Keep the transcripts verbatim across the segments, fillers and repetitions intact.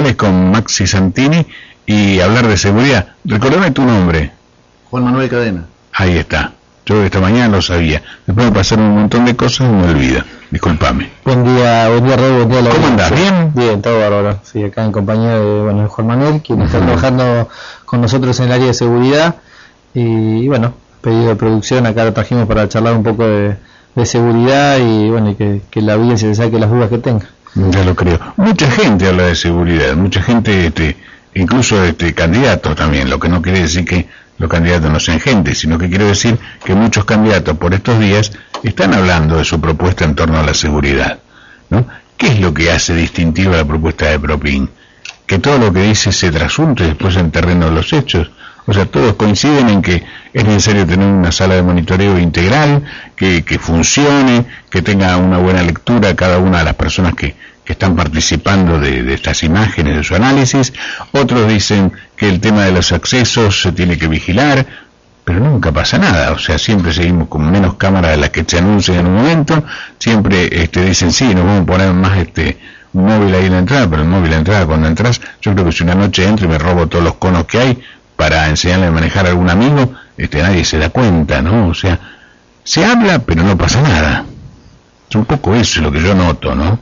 Informales con Maxi Santini y hablar de seguridad. Recordame tu nombre. Juan Manuel Cadena. Ahí está. Yo esta mañana lo sabía. Después me pasaron un montón de cosas y me olvida. Disculpame. Buen día, buen día, Raúl, buen día. ¿Cómo andás? ¿Bien? Bien, todo bárbaro. Sí, acá en compañía de, bueno, de Juan Manuel, quien uh-huh. está trabajando con nosotros en el área de seguridad. Y, bueno, pedido de producción, acá lo trajimos para charlar un poco de, de seguridad y, bueno, y que, que la audiencia se saque las dudas que tenga. Ya lo creo. Mucha gente habla de seguridad, mucha gente, este, incluso este, candidatos también, lo que no quiere decir que los candidatos no sean gente, sino que quiere decir que muchos candidatos por estos días están hablando de su propuesta en torno a la seguridad, ¿no? ¿Qué es lo que hace distintiva la propuesta de Propin? Que todo lo que dice se trasunte después en terreno de los hechos. O sea, todos coinciden en que es necesario tener una sala de monitoreo integral, que, que funcione, que tenga una buena lectura cada una de las personas que, que están participando de, de estas imágenes, de su análisis. Otros dicen que el tema de los accesos se tiene que vigilar, pero nunca pasa nada. O sea, siempre seguimos con menos cámaras de las que se anuncian en un momento. Siempre este, dicen, sí, nos vamos a poner más este un móvil ahí en la entrada, pero el móvil en la entrada, cuando entras, yo creo que si una noche entro y me robo todos los conos que hay para enseñarle a manejar a algún amigo, este, nadie se da cuenta, ¿no? O sea, se habla, pero no pasa nada. Es un poco eso lo que yo noto, ¿no?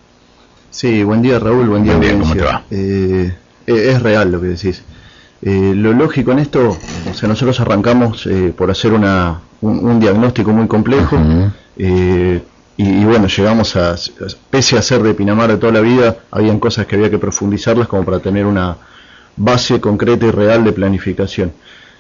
Sí, buen día, Raúl, buen día. Buen día, ¿cómo te va? Eh, es real lo que decís. Eh, lo lógico en esto, o sea, nosotros arrancamos eh, por hacer una un, un diagnóstico muy complejo, uh-huh. eh, y, y bueno, llegamos a, pese a ser de Pinamar de toda la vida, habían cosas que había que profundizarlas como para tener una base concreta y real de planificación.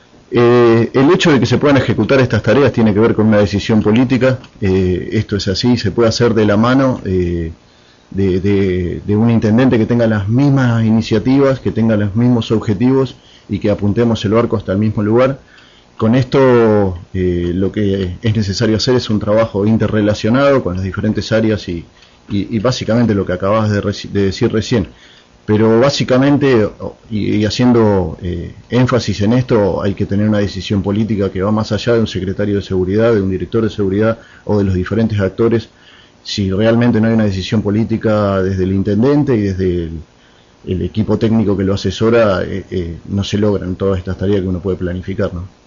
Eh, el hecho de que se puedan ejecutar estas tareas tiene que ver con una decisión política. Eh, esto es así, se puede hacer de la mano eh, de, de, de un intendente que tenga las mismas iniciativas, que tenga los mismos objetivos y que apuntemos el barco hasta el mismo lugar. Con esto eh, lo que es necesario hacer es un trabajo interrelacionado con las diferentes áreas y, y, y básicamente lo que acabas de, de decir recién. Pero básicamente, y, y haciendo eh, énfasis en esto, hay que tener una decisión política que va más allá de un secretario de seguridad, de un director de seguridad o de los diferentes actores. Si realmente no hay una decisión política desde el intendente y desde el, el equipo técnico que lo asesora, eh, eh, no se logran todas estas tareas que uno puede planificar, ¿no?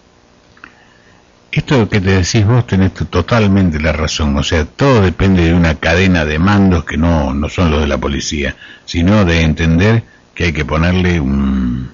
Esto que te decís vos tenés totalmente la razón, o sea, todo depende de una cadena de mandos que no, no son los de la policía, sino de entender que hay que ponerle un,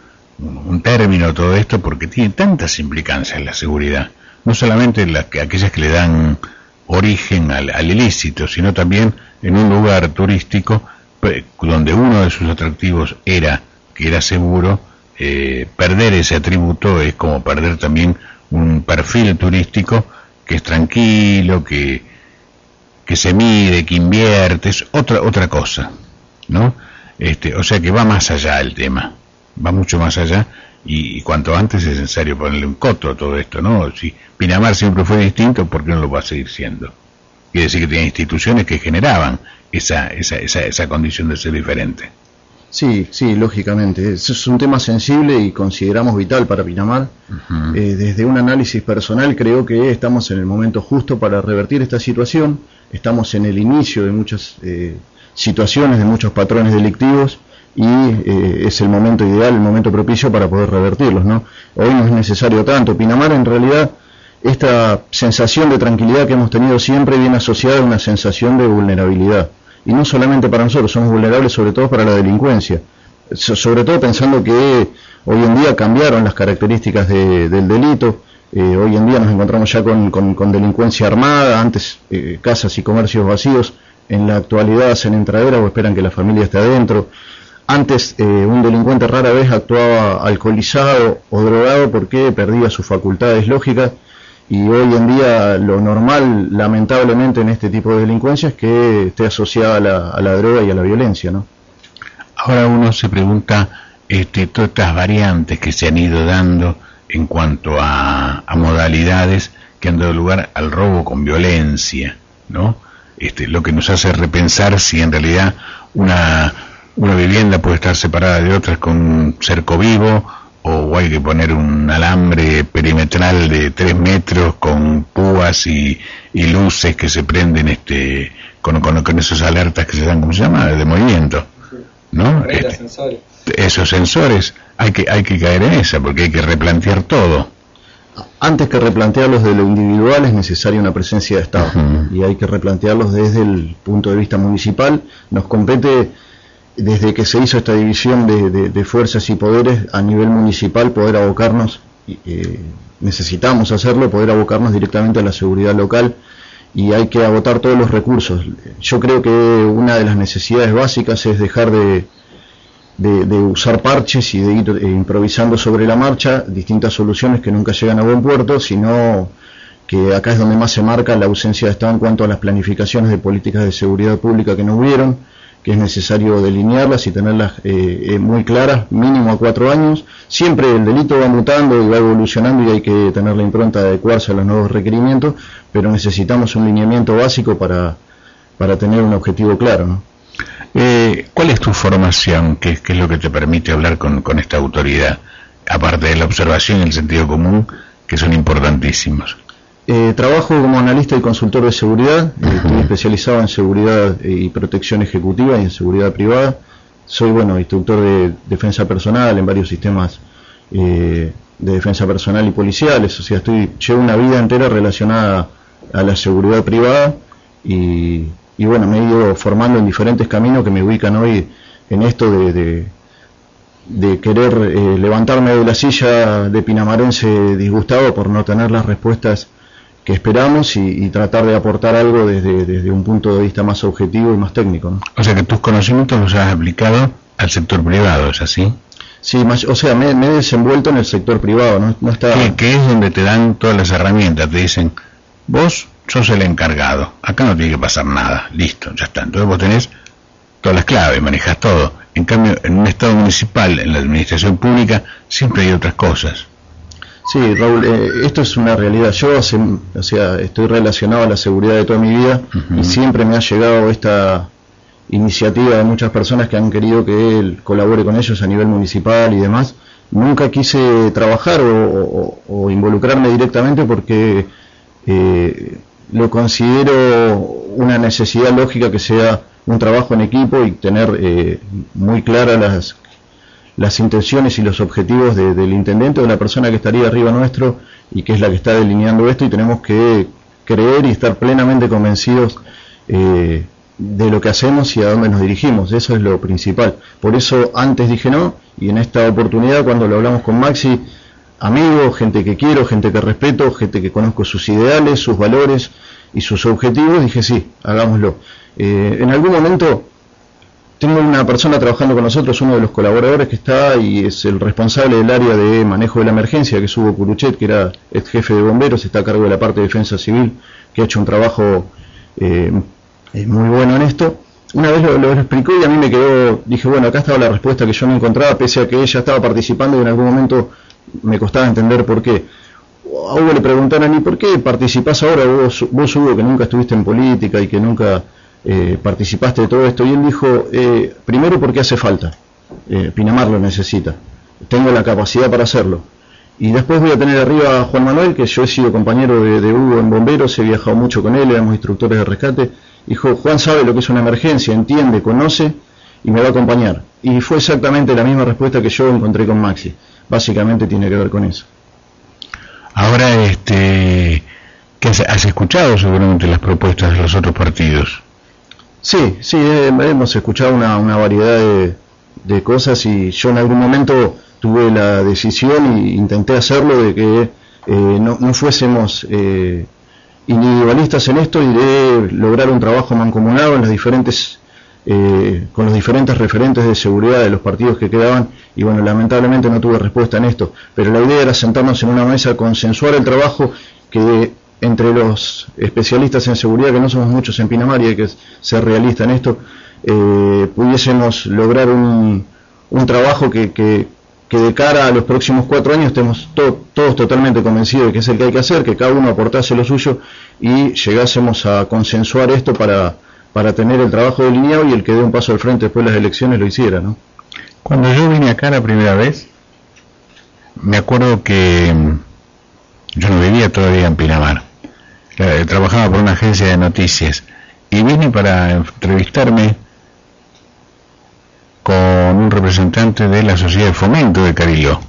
un término a todo esto porque tiene tantas implicancias en la seguridad, no solamente las que, aquellas que le dan origen al, al ilícito, sino también en un lugar turístico donde uno de sus atractivos era que era seguro, eh, perder ese atributo es como perder también un perfil turístico que es tranquilo, que que se mide, que invierte, es otra otra cosa, ¿no? Este, o sea que va más allá el tema, va mucho más allá y, y cuanto antes es necesario ponerle un coto a todo esto, ¿no? Si Pinamar siempre fue distinto, ¿por qué no lo va a seguir siendo? Quiere decir que tiene instituciones que generaban esa esa esa esa condición de ser diferente. Sí, sí, lógicamente. Es un tema sensible y consideramos vital para Pinamar. Uh-huh. Eh, desde un análisis personal creo que estamos en el momento justo para revertir esta situación. Estamos en el inicio de muchas eh, situaciones, de muchos patrones delictivos y eh, es el momento ideal, el momento propicio para poder revertirlos, ¿no? Hoy no es necesario tanto. Pinamar, en realidad, esta sensación de tranquilidad que hemos tenido siempre viene asociada a una sensación de vulnerabilidad. Y no solamente para nosotros, somos vulnerables sobre todo para la delincuencia, so, sobre todo pensando que hoy en día cambiaron las características de, del delito, eh, hoy en día nos encontramos ya con, con, con delincuencia armada, antes eh, casas y comercios vacíos, en la actualidad hacen entradera o esperan que la familia esté adentro. Antes eh, un delincuente rara vez actuaba alcoholizado o drogado porque perdía sus facultades lógicas. Y hoy en día lo normal, lamentablemente, en este tipo de delincuencia es que esté asociada a la, a la droga y a la violencia, ¿no? Ahora uno se pregunta, este, todas estas variantes que se han ido dando en cuanto a, a modalidades que han dado lugar al robo con violencia, ¿no? Este, lo que nos hace repensar si en realidad una, una vivienda puede estar separada de otras con un cerco vivo, o hay que poner un alambre perimetral de tres metros con púas y, y luces que se prenden este con, con, con esos alertas que se dan, ¿cómo se llama?, de movimiento, ¿no? Este, sensores. Esos sensores, hay que, hay que caer en esa, porque hay que replantear todo. Antes que replantearlos de lo individual es necesaria una presencia de Estado, uh-huh. y hay que replantearlos desde el punto de vista municipal. Nos compete, desde que se hizo esta división de, de, de fuerzas y poderes a nivel municipal, poder abocarnos, eh, necesitamos hacerlo, poder abocarnos directamente a la seguridad local, y hay que agotar todos los recursos. Yo creo que una de las necesidades básicas es dejar de De, de usar parches y de ir eh, improvisando sobre la marcha distintas soluciones que nunca llegan a buen puerto, sino que acá es donde más se marca la ausencia de Estado en cuanto a las planificaciones de políticas de seguridad pública que no hubieron, que es necesario delinearlas y tenerlas eh, eh, muy claras, mínimo a cuatro años. Siempre el delito va mutando y va evolucionando y hay que tener la impronta de adecuarse a los nuevos requerimientos, pero necesitamos un lineamiento básico para, para tener un objetivo claro, ¿no? Eh, ¿Cuál es tu formación? ¿Qué, qué es lo que te permite hablar con, con esta autoridad? Aparte de la observación y el sentido común, que son importantísimos. Eh, trabajo como analista y consultor de seguridad, uh-huh. Estoy especializado en seguridad y protección ejecutiva y en seguridad privada. Soy, bueno, instructor de defensa personal en varios sistemas eh, de defensa personal y policiales. O sea, estoy llevo una vida entera relacionada a la seguridad privada y... y bueno, me he ido formando en diferentes caminos que me ubican hoy en esto de, de, de querer eh, levantarme de la silla de pinamarense disgustado por no tener las respuestas que esperamos y, y tratar de aportar algo desde, desde un punto de vista más objetivo y más técnico, ¿no? O sea que tus conocimientos los has aplicado al sector privado, ¿es así? Sí, más, o sea, me, me he desenvuelto en el sector privado, ¿no? No está... que, que es donde te dan todas las herramientas, te dicen, vos sos el encargado, acá no tiene que pasar nada, listo, ya está. Entonces vos tenés todas las claves, manejas todo. En cambio, en un estado municipal, en la administración pública, siempre hay otras cosas. Sí, Raúl, eh, esto es una realidad. Yo hace, o sea, estoy relacionado a la seguridad de toda mi vida, uh-huh. y siempre me ha llegado esta iniciativa de muchas personas que han querido que él colabore con ellos a nivel municipal y demás. Nunca quise trabajar o, o, o involucrarme directamente porque eh, lo considero una necesidad lógica que sea un trabajo en equipo y tener eh, muy claras las, las intenciones y los objetivos de, del intendente o de la persona que estaría arriba nuestro y que es la que está delineando esto, y tenemos que creer y estar plenamente convencidos eh, de lo que hacemos y a dónde nos dirigimos. Eso es lo principal. Por eso antes dije no, y en esta oportunidad cuando lo hablamos con Maxi, amigos, gente que quiero, gente que respeto, gente que conozco sus ideales, sus valores y sus objetivos, dije sí, hagámoslo. Eh, en algún momento tengo una persona trabajando con nosotros, uno de los colaboradores que está y es el responsable del área de manejo de la emergencia, que es Hugo Curuchet, que era ex jefe de bomberos, está a cargo de la parte de defensa civil, que ha hecho un trabajo eh, muy bueno en esto. Una vez lo, lo explicó y a mí me quedó, dije bueno, acá estaba la respuesta que yo no encontraba, pese a que ella estaba participando y en algún momento me costaba entender por qué. A Hugo le preguntaron, ¿y por qué participás ahora vos, vos Hugo, que nunca estuviste en política y que nunca eh, participaste de todo esto? Y él dijo, eh, primero porque hace falta, eh, Pinamar lo necesita, tengo la capacidad para hacerlo. Y después voy a tener arriba a Juan Manuel, que yo he sido compañero de, de Hugo en bomberos, he viajado mucho con él, éramos instructores de rescate. Dijo, Juan sabe lo que es una emergencia, entiende, conoce y me va a acompañar. Y fue exactamente la misma respuesta que yo encontré con Maxi. Básicamente tiene que ver con eso. Ahora, este, ¿qué has, has escuchado seguramente las propuestas de los otros partidos? Sí, sí, eh, hemos escuchado una, una variedad de, de cosas y yo en algún momento tuve la decisión y intenté hacerlo de que eh, no, no fuésemos eh, individualistas en esto y de lograr un trabajo mancomunado en las diferentes eh, con los diferentes referentes de seguridad de los partidos que quedaban, y bueno, lamentablemente no tuve respuesta en esto, pero la idea era sentarnos en una mesa, consensuar el trabajo, que entre los especialistas en seguridad, que no somos muchos en Pinamar y hay que ser realista en esto, eh, pudiésemos lograr un, un trabajo que, que, que de cara a los próximos cuatro años estemos to, todos totalmente convencidos de que es el que hay que hacer, que cada uno aportase lo suyo y llegásemos a consensuar esto para para tener el trabajo delineado y el que dé un paso al frente después de las elecciones lo hiciera, ¿no? Cuando yo vine acá la primera vez, me acuerdo que yo no vivía todavía en Pinamar, trabajaba por una agencia de noticias y vine para entrevistarme con un representante de la Sociedad de Fomento de Cariló.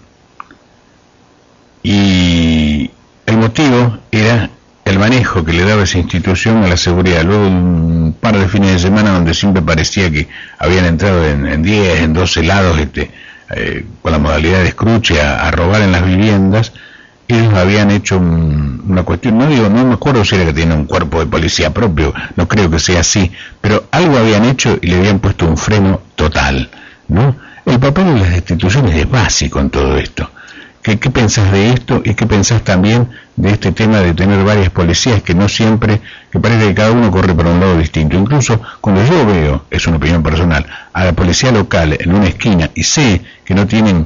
Y el motivo era el manejo que le daba esa institución a la seguridad. Luego de un par de fines de semana donde siempre parecía que habían entrado en, en diez, en doce lados, este, eh, con la modalidad de escruche a, a robar en las viviendas, ellos habían hecho un, una cuestión, no digo, no me acuerdo si era que tienen un cuerpo de policía propio, no creo que sea así, pero algo habían hecho y le habían puesto un freno total, ¿no? El papel de las instituciones es básico en todo esto. ¿Qué, qué pensás de esto y qué pensás también de este tema de tener varias policías que no siempre, que parece que cada uno corre para un lado distinto? Incluso cuando yo veo, es una opinión personal, a la policía local en una esquina y sé que no tienen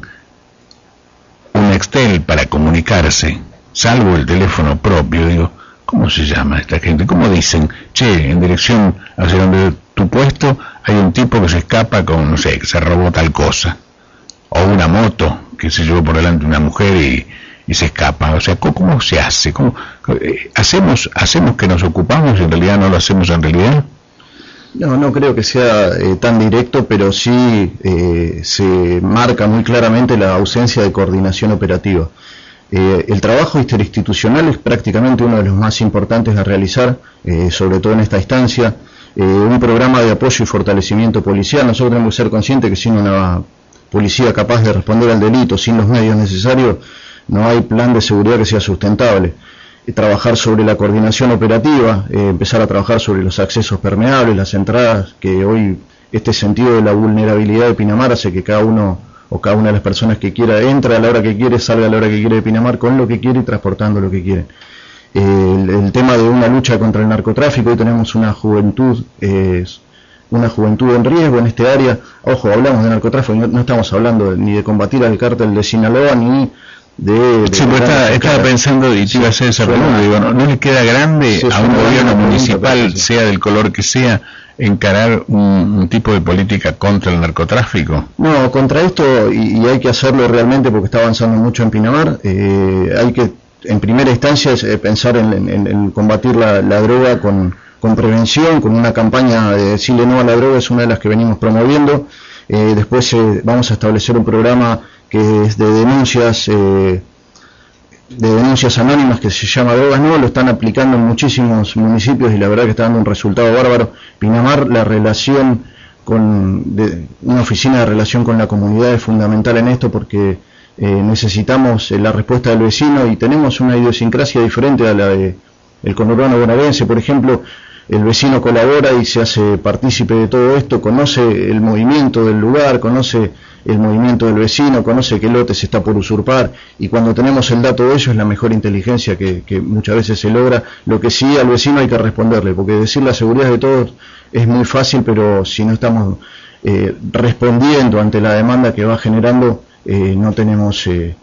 un Nextel para comunicarse, salvo el teléfono propio, digo, ¿cómo se llama esta gente? ¿Cómo dicen? Che, en dirección hacia donde tu puesto hay un tipo que se escapa con, no sé, que se robó tal cosa, o una moto que se llevó por delante una mujer y, y se escapa. O sea, ¿cómo, cómo se hace? ¿Cómo, eh, hacemos, ¿Hacemos que nos ocupamos y en realidad no lo hacemos en realidad? No, no creo que sea eh, tan directo, pero sí eh, se marca muy claramente la ausencia de coordinación operativa. Eh, el trabajo interinstitucional es prácticamente uno de los más importantes a realizar, eh, sobre todo en esta instancia. Eh, un programa de apoyo y fortalecimiento policial. Nosotros tenemos que ser conscientes que sin una policía capaz de responder al delito, sin los medios necesarios, no hay plan de seguridad que sea sustentable. Eh, trabajar sobre la coordinación operativa, eh, empezar a trabajar sobre los accesos permeables, las entradas, que hoy este sentido de la vulnerabilidad de Pinamar hace que cada uno o cada una de las personas que quiera entre a la hora que quiere, salga a la hora que quiere de Pinamar con lo que quiere y transportando lo que quiere. Eh, el, el tema de una lucha contra el narcotráfico, hoy tenemos una juventud eh, una juventud en riesgo en este área. Ojo, hablamos de narcotráfico, no, no estamos hablando ni de combatir al cártel de Sinaloa ni de... de sí, pues estaba, estaba pensando y te iba a hacer esa pregunta, digo, ¿no, no le queda grande sí, a un gobierno municipal, pregunta, sea del color que sea, encarar un, un tipo de política contra el narcotráfico? No, contra esto, y, y hay que hacerlo realmente porque está avanzando mucho en Pinamar, eh, hay que en primera instancia es, eh, pensar en, en, en combatir la, la droga con, con prevención, con una campaña de decirle no a la droga, es una de las que venimos promoviendo. Eh, después eh, vamos a establecer un programa que es de denuncias eh, de denuncias anónimas que se llama Drogas No, lo están aplicando en muchísimos municipios y la verdad que está dando un resultado bárbaro. Pinamar, la relación con de, una oficina de relación con la comunidad es fundamental en esto porque eh, necesitamos eh, la respuesta del vecino y tenemos una idiosincrasia diferente a la de el conurbano bonaerense. Por ejemplo, el vecino colabora y se hace partícipe de todo esto, conoce el movimiento del lugar, conoce el movimiento del vecino, conoce qué lote se está por usurpar, y cuando tenemos el dato de ello es la mejor inteligencia que, que muchas veces se logra. Lo que sí, al vecino hay que responderle, porque decir la seguridad de todos es muy fácil, pero si no estamos eh, respondiendo ante la demanda que va generando, eh, no tenemos... Eh,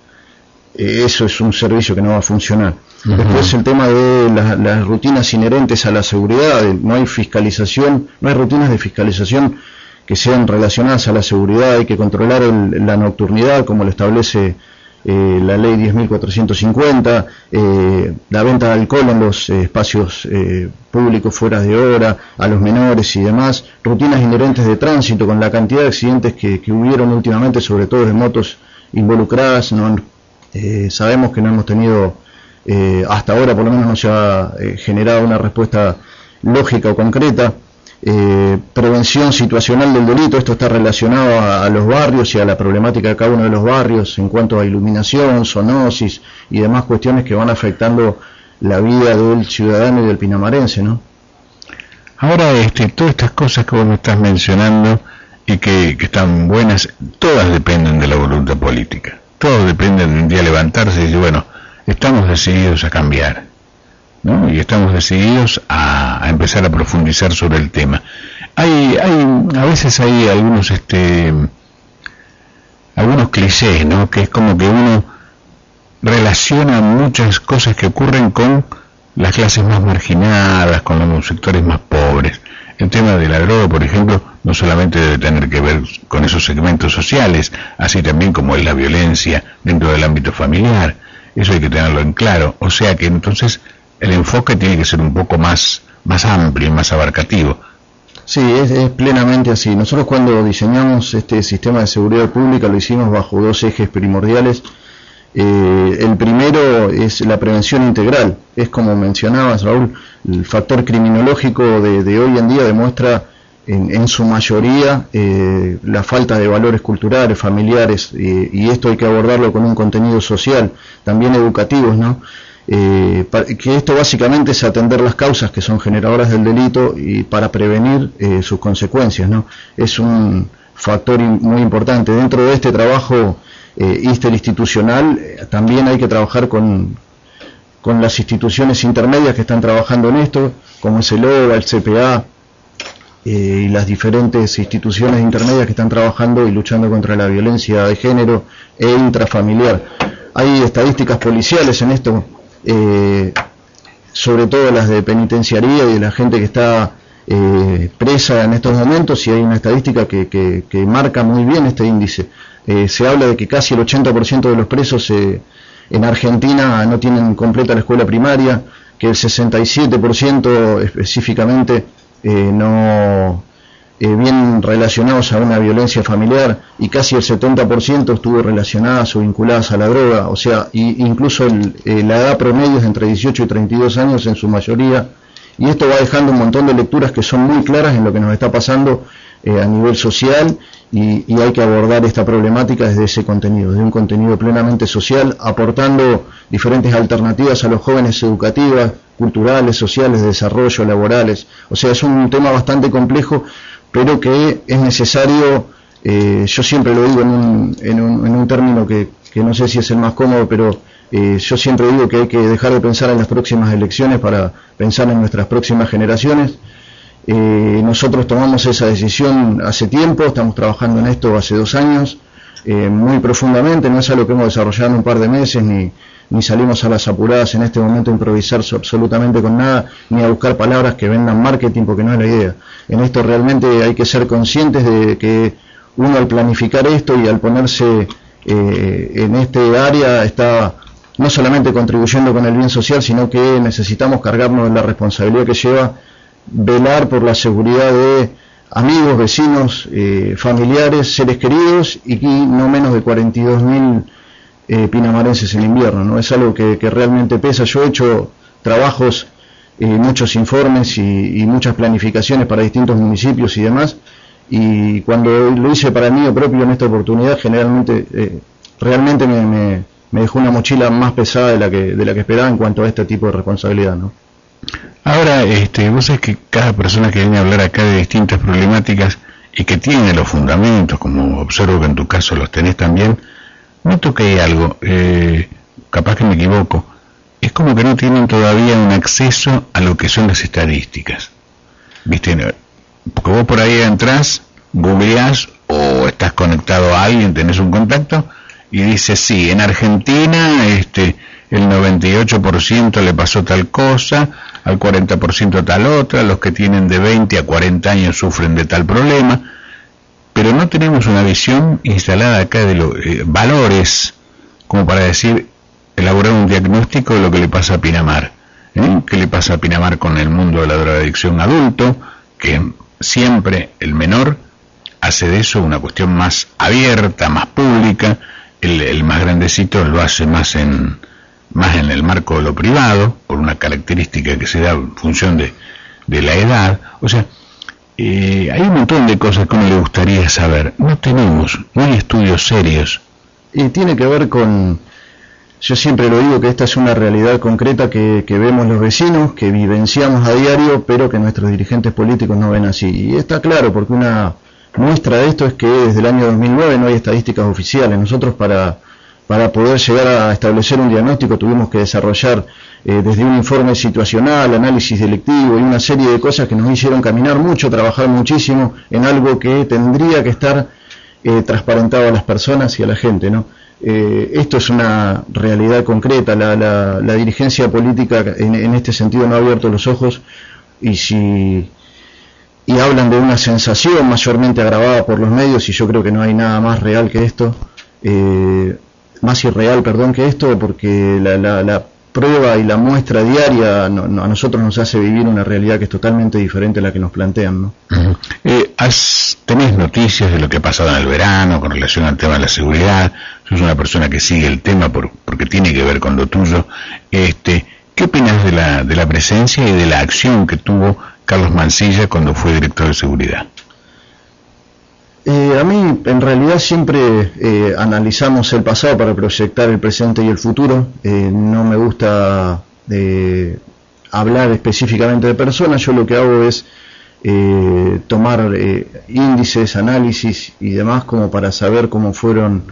eso es un servicio que no va a funcionar. Uh-huh. Después el tema de la, las rutinas inherentes a la seguridad, no hay fiscalización, no hay rutinas de fiscalización que sean relacionadas a la seguridad, hay que controlar el, la nocturnidad como lo establece eh, la ley diez mil cuatrocientos cincuenta, eh, la venta de alcohol en los eh, espacios eh, públicos fuera de hora, a los menores y demás, rutinas inherentes de tránsito con la cantidad de accidentes que, que hubieron últimamente, sobre todo de motos involucradas. No, eh, sabemos que no hemos tenido, eh, hasta ahora por lo menos no se ha eh, generado una respuesta lógica o concreta. Eh, prevención situacional del delito, esto está relacionado a, a los barrios y a la problemática de cada uno de los barrios en cuanto a iluminación, zoonosis y demás cuestiones que van afectando la vida del ciudadano y del pinamarense, ¿no? Ahora, este, todas estas cosas que vos me estás mencionando y que, que están buenas, todas dependen de la voluntad política, todos dependen de un día levantarse y decir, bueno, estamos decididos a cambiar, ¿no? Y estamos decididos a, a empezar a profundizar sobre el tema. Hay, hay, a veces hay algunos, este, algunos clichés, ¿no? Que es como que uno relaciona muchas cosas que ocurren con las clases más marginadas, con los sectores más pobres. El tema de la droga, por ejemplo, no solamente debe tener que ver con esos segmentos sociales, así también como es la violencia dentro del ámbito familiar. Eso hay que tenerlo en claro. O sea que entonces el enfoque tiene que ser un poco más, más amplio y más abarcativo. Sí, es, es plenamente así. Nosotros cuando diseñamos este sistema de seguridad pública lo hicimos bajo dos ejes primordiales. Eh, el primero es la prevención integral. Es como mencionabas, Raúl, el factor criminológico de, de hoy en día demuestra en, en su mayoría eh, la falta de valores culturales, familiares, eh, y esto hay que abordarlo con un contenido social, también educativos, ¿no? Eh, para, que esto básicamente es atender las causas que son generadoras del delito y para prevenir eh, sus consecuencias, ¿no? Es un factor in, muy importante. Dentro de este trabajo eh, interinstitucional eh, también hay que trabajar con, con las instituciones intermedias que están trabajando en esto, como es el O V A, el C P A, eh, y las diferentes instituciones intermedias que están trabajando y luchando contra la violencia de género e intrafamiliar. Hay estadísticas policiales en esto, eh, sobre todo las de penitenciaría y de la gente que está eh, presa en estos momentos, y hay una estadística que, que, que marca muy bien este índice. Eh, se habla de que casi el ochenta por ciento de los presos eh, en Argentina no tienen completa la escuela primaria, que el sesenta y siete por ciento específicamente eh, no eh, bien relacionados a una violencia familiar, y casi el setenta por ciento estuvo relacionadas o vinculadas a la droga. O sea, y, incluso el, eh, la edad promedio es entre dieciocho y treinta y dos años en su mayoría, y esto va dejando un montón de lecturas que son muy claras en lo que nos está pasando eh, a nivel social, y, y hay que abordar esta problemática desde ese contenido, desde un contenido plenamente social, aportando diferentes alternativas a los jóvenes educativas, culturales, sociales, de desarrollo, laborales. O sea, es un tema bastante complejo, pero que es necesario, eh, yo siempre lo digo en un, en un, en un término que, que no sé si es el más cómodo, pero eh, yo siempre digo que hay que dejar de pensar en las próximas elecciones para pensar en nuestras próximas generaciones. Eh, nosotros tomamos esa decisión hace tiempo, estamos trabajando en esto hace dos años, eh, muy profundamente, no es algo que hemos desarrollado en un par de meses, ni, ni salimos a las apuradas en este momento a improvisar absolutamente con nada, ni a buscar palabras que vendan marketing, porque no es la idea. En esto realmente hay que ser conscientes de que uno, al planificar esto y al ponerse eh, en este área, está no solamente contribuyendo con el bien social, sino que necesitamos cargarnos de la responsabilidad que lleva velar por la seguridad de amigos, vecinos, eh, familiares, seres queridos, y no menos de cuarenta y dos mil eh, pinamarenses en invierno, ¿no? Es algo que, que realmente pesa. Yo he hecho trabajos, eh, muchos informes y, y muchas planificaciones para distintos municipios y demás, y cuando lo hice para mí propio en esta oportunidad, generalmente eh, realmente me, me, me dejó una mochila más pesada de la que de la que esperaba en cuanto a este tipo de responsabilidad, ¿no? Ahora, este, vos sabés que cada persona que viene a hablar acá de distintas problemáticas y que tiene los fundamentos, como observo que en tu caso los tenés también, noto que hay algo, eh, capaz que me equivoco, es como que no tienen todavía un acceso a lo que son las estadísticas, ¿viste? Porque vos por ahí entrás, googleás o estás conectado a alguien, tenés un contacto y dices, sí, en Argentina este el noventa y ocho por ciento le pasó tal cosa, al cuarenta por ciento tal otra, los que tienen de veinte a cuarenta años sufren de tal problema, pero no tenemos una visión instalada acá de los eh, valores, como para decir, elaborar un diagnóstico de lo que le pasa a Pinamar, ¿eh? ¿Qué le pasa a Pinamar con el mundo de la drogadicción adulto? Que siempre el menor hace de eso una cuestión más abierta, más pública, el, el más grandecito lo hace más en más en el marco de lo privado, por una característica que se da en función de, de la edad. O sea, eh, hay un montón de cosas que uno le gustaría saber. No tenemos, no hay estudios serios. Y tiene que ver con, yo siempre lo digo, que esta es una realidad concreta que, que vemos los vecinos, que vivenciamos a diario, pero que nuestros dirigentes políticos no ven así. Y está claro, porque una muestra de esto es que desde el año dos mil nueve no hay estadísticas oficiales. Nosotros para... Para poder llegar a establecer un diagnóstico tuvimos que desarrollar eh, desde un informe situacional, análisis delictivo y una serie de cosas que nos hicieron caminar mucho, trabajar muchísimo en algo que tendría que estar eh, transparentado a las personas y a la gente, ¿no? Eh, esto es una realidad concreta. La, la, la dirigencia política en, en este sentido no ha abierto los ojos, y si y hablan de una sensación mayormente agravada por los medios, y yo creo que no hay nada más real que esto. Eh, más irreal, perdón, que esto, porque la, la, la prueba y la muestra diaria no, no, a nosotros nos hace vivir una realidad que es totalmente diferente a la que nos plantean, ¿no? Uh-huh. eh, has, ¿Tenés noticias de lo que ha pasado en el verano con relación al tema de la seguridad? Sos una persona que sigue el tema por, porque tiene que ver con lo tuyo. Este, ¿qué opinas de la, de la presencia y de la acción que tuvo Carlos Mansilla cuando fue director de seguridad? Eh, a mí, en realidad, siempre eh, analizamos el pasado para proyectar el presente y el futuro. Eh, no me gusta eh, hablar específicamente de personas. Yo lo que hago es eh, tomar eh, índices, análisis y demás como para saber cómo fueron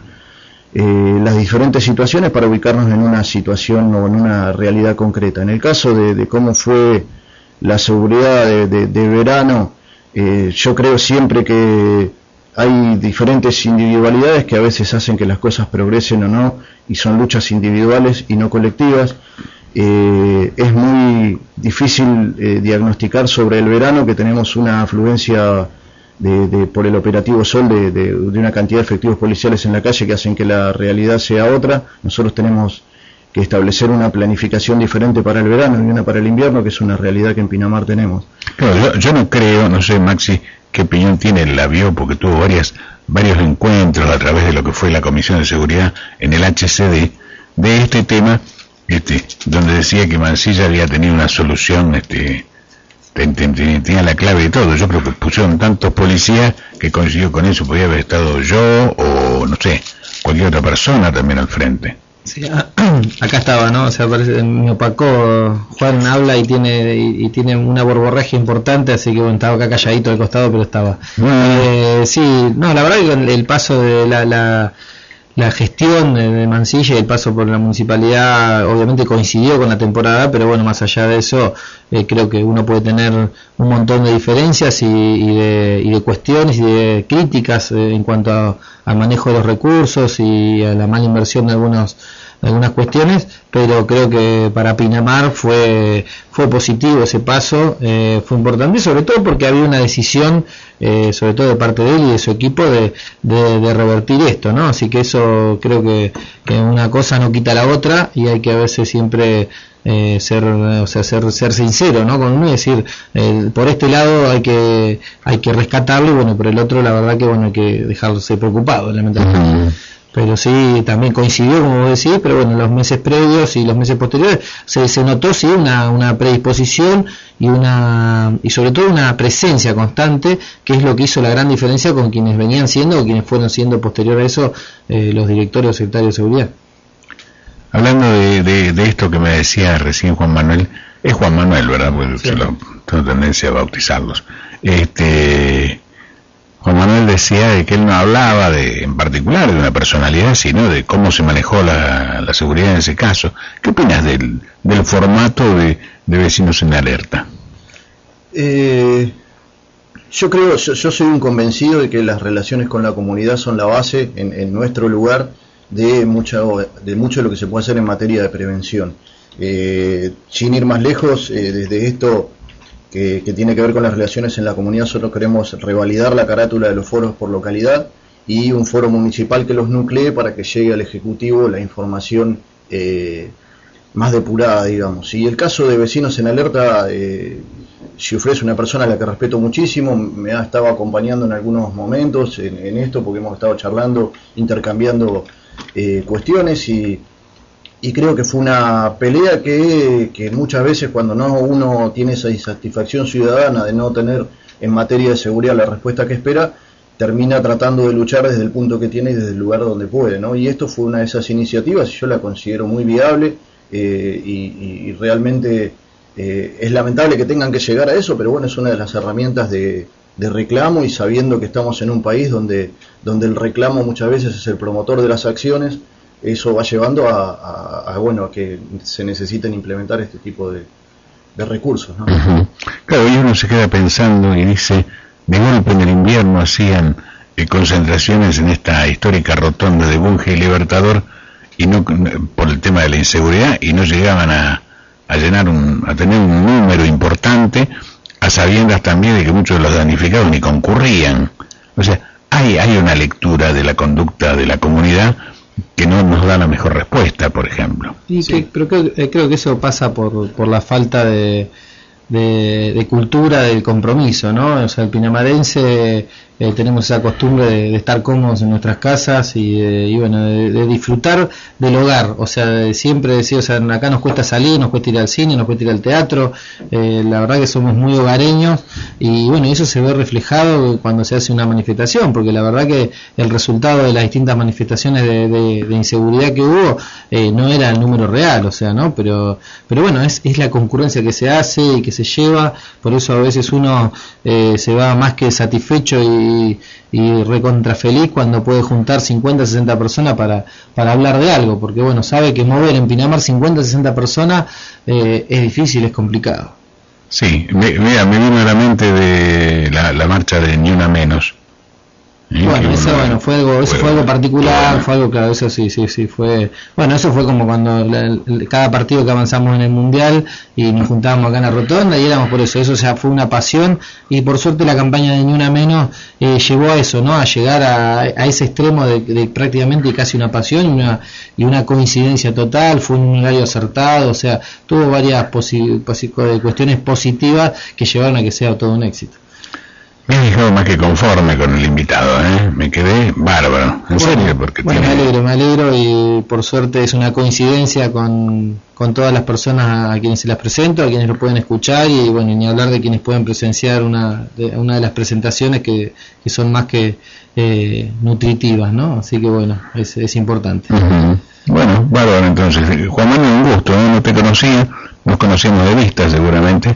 eh, las diferentes situaciones para ubicarnos en una situación o en una realidad concreta. En el caso de, de cómo fue la seguridad de, de, de verano, eh, yo creo siempre que hay diferentes individualidades que a veces hacen que las cosas progresen o no, y son luchas individuales y no colectivas. Eh, es muy difícil eh, diagnosticar sobre el verano, que tenemos una afluencia de, de, por el operativo Sol de, de, de una cantidad de efectivos policiales en la calle que hacen que la realidad sea otra. Nosotros tenemos que establecer una planificación diferente para el verano y una para el invierno, que es una realidad que en Pinamar tenemos. Claro, yo, yo no creo, no sé, Maxi, qué opinión tiene, la vio porque tuvo varias varios encuentros a través de lo que fue la Comisión de Seguridad en el H C D de este tema, este, donde decía que Mansilla había tenido una solución, este, tenía la clave de todo. Yo creo que pusieron tantos policías que coincidió con eso. Podía haber estado yo o, no sé, cualquier otra persona también al frente. Sí, acá estaba, ¿no? O sea, parece, me opacó, Juan habla y tiene y, y tiene una borborragia importante, así que bueno, estaba acá calladito al costado, pero estaba. Mm. Eh, sí, no, la verdad que el, el paso de la, la, la gestión de, de Mansilla y el paso por la municipalidad obviamente coincidió con la temporada, pero bueno, más allá de eso, eh, creo que uno puede tener un montón de diferencias y, y, de, y de cuestiones y de críticas eh, en cuanto a, al manejo de los recursos y a la mala inversión de algunos algunas cuestiones, pero creo que para Pinamar fue fue positivo ese paso, eh, fue importante, sobre todo porque había una decisión, eh, sobre todo de parte de él y de su equipo, de, de, de revertir esto, ¿no? Así que eso creo que, que una cosa no quita la otra y hay que a veces siempre eh, ser, o sea, ser ser sincero, ¿no? Con uno y decir, eh, por este lado hay que hay que rescatarlo y bueno, por el otro la verdad que bueno, hay que dejarse preocupado, lamentablemente. Uh-huh. Pero sí, también coincidió, como vos decís, pero bueno, en los meses previos y los meses posteriores se, se notó sí una, una predisposición y una y sobre todo una presencia constante, que es lo que hizo la gran diferencia con quienes venían siendo o quienes fueron siendo posterior a eso eh, los directores o secretarios de seguridad. Hablando de, de, de esto que me decía recién Juan Manuel, es Juan Manuel, ¿verdad? Porque sí. Lo, tengo tendencia a bautizarlos. Este... Juan Manuel decía de que él no hablaba de, en particular de una personalidad, sino de cómo se manejó la, la seguridad en ese caso. ¿Qué opinas del, del formato de, de Vecinos en Alerta? Eh, yo creo, yo, yo soy un convencido de que las relaciones con la comunidad son la base en, en nuestro lugar de mucho, de mucho de lo que se puede hacer en materia de prevención. Eh, sin ir más lejos, eh, desde esto Que, que tiene que ver con las relaciones en la comunidad, nosotros queremos revalidar la carátula de los foros por localidad y un foro municipal que los nuclee para que llegue al Ejecutivo la información eh, más depurada, digamos. Y el caso de Vecinos en Alerta, eh, Giuffre es una persona a la que respeto muchísimo, me ha estado acompañando en algunos momentos en, en esto, porque hemos estado charlando, intercambiando eh, cuestiones y Y creo que fue una pelea que, que muchas veces cuando no uno tiene esa insatisfacción ciudadana de no tener en materia de seguridad la respuesta que espera, termina tratando de luchar desde el punto que tiene y desde el lugar donde puede, ¿no? Y esto fue una de esas iniciativas y yo la considero muy viable eh, y, y realmente eh, es lamentable que tengan que llegar a eso, pero bueno, es una de las herramientas de, de reclamo y sabiendo que estamos en un país donde, donde el reclamo muchas veces es el promotor de las acciones. Eso va llevando a, a, a bueno a que se necesiten implementar este tipo de, de recursos, ¿no? Uh-huh. Claro, y uno se queda pensando y dice, de golpe en el invierno hacían eh, concentraciones en esta histórica rotonda de Bunge y Libertador y no por el tema de la inseguridad y no llegaban a, a llenar un, a tener un número importante, a sabiendas también de que muchos de los damnificados ni concurrían. O sea, hay hay una lectura de la conducta de la comunidad que no nos da la mejor respuesta, por ejemplo. Y sí. que, pero creo, creo que eso pasa por, por la falta de, de, de cultura del compromiso, ¿no? O sea, el pinamarense eh, tenemos esa costumbre de, de estar cómodos en nuestras casas y, de, y bueno, de, de disfrutar del hogar, o sea, de siempre decir, o sea, acá nos cuesta salir, nos cuesta ir al cine, nos cuesta ir al teatro, eh, la verdad que somos muy hogareños y bueno, eso se ve reflejado cuando se hace una manifestación, porque la verdad que el resultado de las distintas manifestaciones de, de, de inseguridad que hubo eh, no era el número real, o sea, ¿no? Pero, pero bueno, es, es la concurrencia que se hace y que se lleva, por eso a veces uno eh, se va más que satisfecho y Y, y recontra feliz cuando puede juntar cincuenta, sesenta personas para, para hablar de algo, porque bueno, sabe que mover en Pinamar cincuenta, sesenta personas eh, es difícil, es complicado. Sí, me, mira, me vino a la mente de la, la marcha de Ni Una Menos. ¿Eh? Bueno, eso bueno, fue algo, eso fue, fue algo particular, bueno. fue algo, claro, eso sí, sí, sí, fue, bueno, eso fue como cuando la, el, cada partido que avanzamos en el Mundial y nos juntábamos acá en la rotonda y éramos por eso, eso o sea, fue una pasión y por suerte la campaña de Ni Una Menos eh, llevó a eso, ¿no? A llegar a, a ese extremo de, de prácticamente casi una pasión y una, y una coincidencia total, fue un horario acertado, o sea, tuvo varias posi, posi, cuestiones positivas que llevaron a que sea todo un éxito. Me he dejado más que conforme con el invitado, ¿eh? Me quedé bárbaro, en bueno, serio, porque bueno, tiene... me alegro, me alegro y por suerte es una coincidencia con, con todas las personas a quienes se las presento, a quienes lo pueden escuchar y bueno, ni hablar de quienes pueden presenciar una de, una de las presentaciones que, que son más que eh, nutritivas, ¿no? Así que bueno, es, es importante. Uh-huh. Bueno, bárbaro entonces. Juan Manuel, un gusto, ¿eh? No te conocía, nos conocíamos de vista seguramente,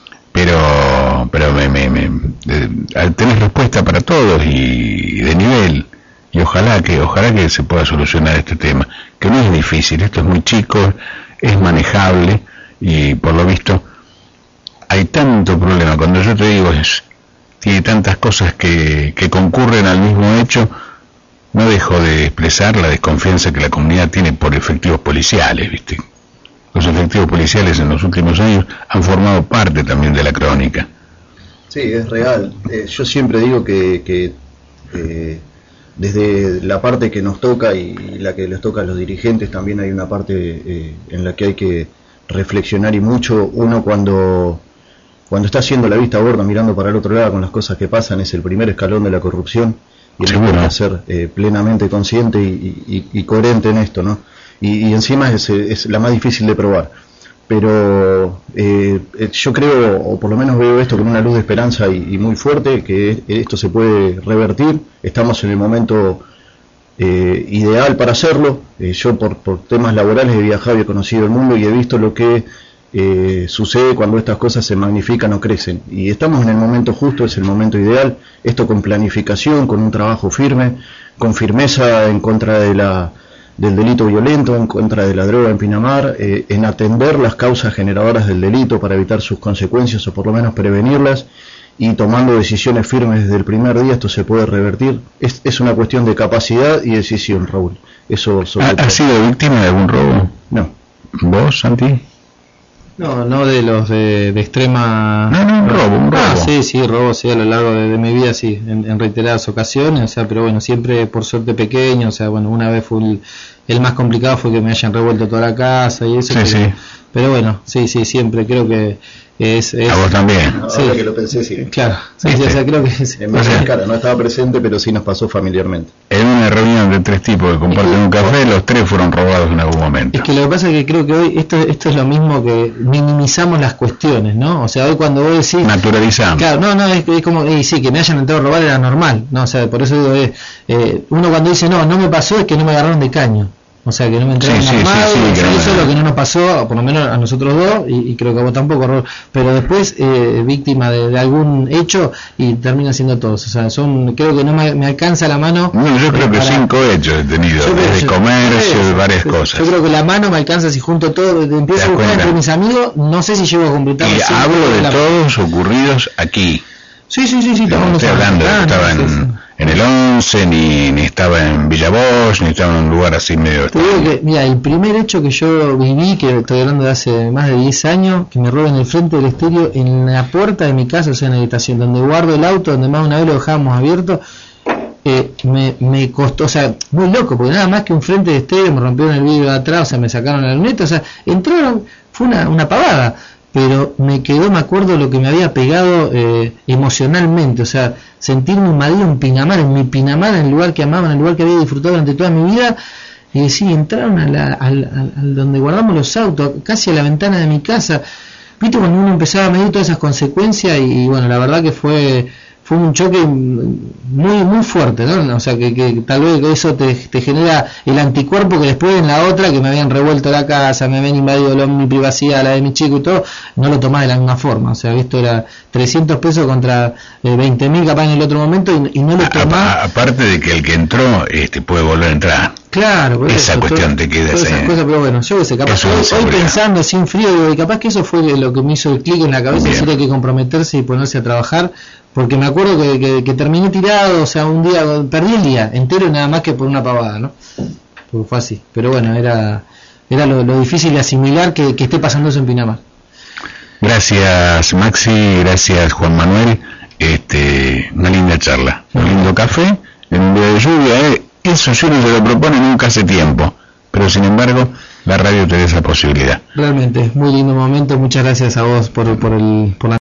pero pero me, me, me eh, tenés respuesta para todos y de nivel y ojalá que ojalá que se pueda solucionar este tema, que no es difícil, esto es muy chico, es manejable y por lo visto hay tanto problema, cuando yo te digo es tiene tantas cosas que, que concurren al mismo hecho, no dejo de expresar la desconfianza que la comunidad tiene por efectivos policiales, ¿viste? Los efectivos policiales en los últimos años han formado parte también de la crónica. Sí, es real. Eh, yo siempre digo que, que eh, desde la parte que nos toca y la que les toca a los dirigentes también hay una parte eh, en la que hay que reflexionar y mucho. Uno cuando, cuando está haciendo la vista gorda mirando para el otro lado con las cosas que pasan es el primer escalón de la corrupción y uno tiene que ser eh, plenamente consciente y, y, y coherente en esto, ¿no? Y, y encima es, es la más difícil de probar, pero eh, yo creo, o por lo menos veo esto con una luz de esperanza y, y muy fuerte, que esto se puede revertir. Estamos en el momento eh, ideal para hacerlo. Eh, yo por, por temas laborales he viajado y he conocido el mundo y he visto lo que eh, sucede cuando estas cosas se magnifican o crecen, y estamos en el momento justo, es el momento ideal, esto con planificación, con un trabajo firme, con firmeza en contra de la del delito violento, en contra de la droga en Pinamar, eh, en atender las causas generadoras del delito para evitar sus consecuencias o por lo menos prevenirlas, y tomando decisiones firmes desde el primer día. Esto se puede revertir. Es, es una cuestión de capacidad y decisión, Raúl. Eso sobre todo. ¿Has sido víctima de algún robo? No. ¿Vos, Santi? No, no de los de, de extrema... No, no, un robo, un robo. Ah, sí, sí, robo, sí, a lo largo de, de mi vida, sí, en, en reiteradas ocasiones, o sea, pero bueno, siempre por suerte pequeño, o sea, bueno, una vez fue el, el más complicado fue que me hayan revuelto toda la casa y eso, sí, pero, sí. pero bueno, sí, sí, siempre creo que es... es ¿A vos también? Sí. Ahora que lo pensé, sí. Claro, sí, sí, o sea, creo que es... En más cara, no estaba presente, pero sí nos pasó familiarmente. En una reunión de tres tipos que comparten es que, un café, los tres fueron robados en algún momento. Es que lo que pasa es que creo que hoy esto esto es lo mismo que minimizamos las cuestiones, ¿no? O sea, hoy cuando vos decís... Naturalizamos. Claro, no, no, es, es como, eh, sí, que me hayan entrado a robar era normal, ¿no? O sea, por eso digo, eh, eh, uno cuando dice, no, no me pasó, es que no me agarraron de caño. O sea, que no me entraron sí, armado, sí, sí, sí, eso es lo que no nos pasó, por lo menos a nosotros dos, y, y creo que a vos tampoco, pero después eh, víctima de, de algún hecho y termina siendo todos. O sea, son, creo que no me, me alcanza la mano. No, yo creo que para... cinco hechos he tenido, desde comercio y varias yo, cosas. Yo creo que la mano me alcanza si junto todo, empiezo a buscar entre mis amigos, no sé si llego a completar. Y hablo de la... todos ocurridos aquí. Sí, sí, sí, sí. No estoy hablando de que estaba en, sí, sí. en el once, ni, ni estaba en Villa Bosch, ni estaba en un lugar así medio... Te digo que, mira, el primer hecho que yo viví, que estoy hablando de hace más de diez años, que me roben el frente del estéreo en la puerta de mi casa, o sea, en la habitación donde guardo el auto, donde más una vez lo dejábamos abierto, eh, me, me costó, o sea, muy loco, porque nada más que un frente de estéreo, me rompieron el vidrio de atrás, o sea, me sacaron la luneta, o sea, entraron, fue una, una pavada, pero me quedó, me acuerdo lo que me había pegado eh, emocionalmente, o sea, sentirme invadido en Pinamar, en mi Pinamar, en el lugar que amaba, en el lugar que había disfrutado durante toda mi vida, y decir, entraron a la, a, a, a donde guardamos los autos, casi a la ventana de mi casa, viste, cuando uno empezaba a medir todas esas consecuencias, y, y bueno, la verdad que fue fue un choque muy muy fuerte, ¿no? O sea, que, que tal vez eso te, te genera el anticuerpo que después en la otra, que me habían revuelto la casa, me habían invadido la, mi privacidad, la de mi chico y todo, no lo tomaba de la misma forma. O sea, esto era trescientos pesos contra eh, veinte mil capaz en el otro momento, y, y no lo tomaba. Aparte de que el que entró este puede volver a entrar. Claro, por esa eso, cuestión todo, te queda todas esas cosas, pero bueno, yo sé, capaz hoy, hoy pensando sin frío, digo, y capaz que eso fue lo que me hizo el clic en la cabeza, decir hay que comprometerse y ponerse a trabajar, porque me acuerdo que, que, que terminé tirado, o sea, un día, perdí el día entero nada más que por una pavada, ¿no? Porque fue así, pero bueno, era era lo, lo difícil de asimilar que, que esté pasando eso en Pinamar. Gracias Maxi, gracias Juan Manuel, este, una linda charla, un lindo café en un día de lluvia, ¿eh? Eso si uno se lo propone nunca hace tiempo, pero sin embargo la radio te da esa posibilidad. Realmente, muy lindo momento, muchas gracias a vos por, por, el, por la